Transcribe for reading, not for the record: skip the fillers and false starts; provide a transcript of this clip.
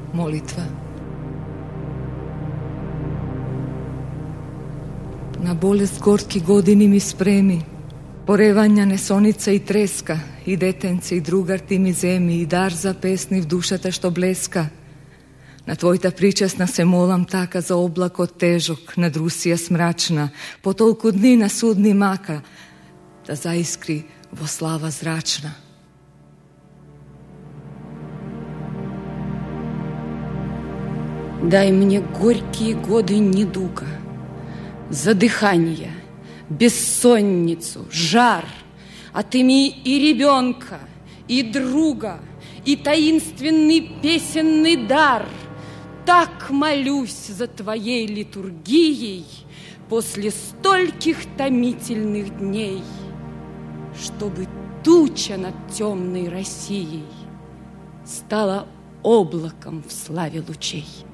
Molitva. Na bolest gorki godini mi spremi, porevanja nesonica i treska, i detenci, i drugar ti mi zemi, i dar za pesni v dušata što bleska. Na tvojta pričasna se molam taka za oblako težok, nad Rusija smračna, po tolku dni na sudni maka, da zaiskri vo slava zračna. Дай мне горькие годы недуга, задыхание, бессонницу, жар. Отыми и ребенка, и друга, и таинственный песенный дар. Так молюсь за твоей литургией после стольких томительных дней, чтобы туча над темной Россией стала облаком в славе лучей.